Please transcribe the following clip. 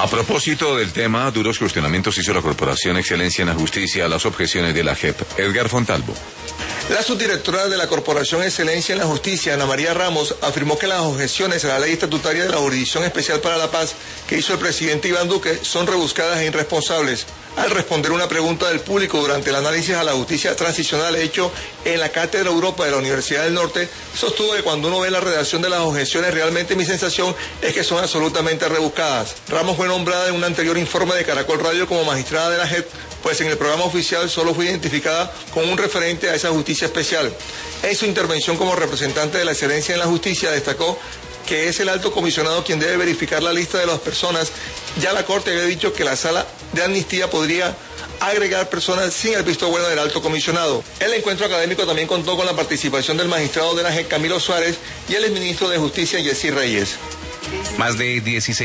A propósito del tema, duros cuestionamientos hizo la Corporación Excelencia en la Justicia a las objeciones de la JEP. Edgar Fontalvo. La subdirectora de la Corporación Excelencia en la Justicia, Ana María Ramos, afirmó que las objeciones a la ley estatutaria de la Jurisdicción Especial para la Paz que hizo el presidente Iván Duque son rebuscadas e irresponsables. Al responder una pregunta del público durante el análisis a la justicia transicional hecho en la Cátedra Europa de la Universidad del Norte, sostuvo que cuando uno ve la redacción de las objeciones, realmente mi sensación es que son absolutamente rebuscadas. Ramos fue nombrada en un anterior informe de Caracol Radio como magistrada de la JEP, pues en el programa oficial solo fue identificada como un referente a esa justicia especial. En su intervención como representante de la excelencia en la justicia destacó que es el alto comisionado quien debe verificar la lista de las personas. Ya la Corte había dicho que la sala de amnistía podría agregar personas sin el visto bueno del alto comisionado. El encuentro académico también contó con la participación del magistrado de la JEP, Camilo Suárez, y el exministro de Justicia, Jessy Reyes. Más de 16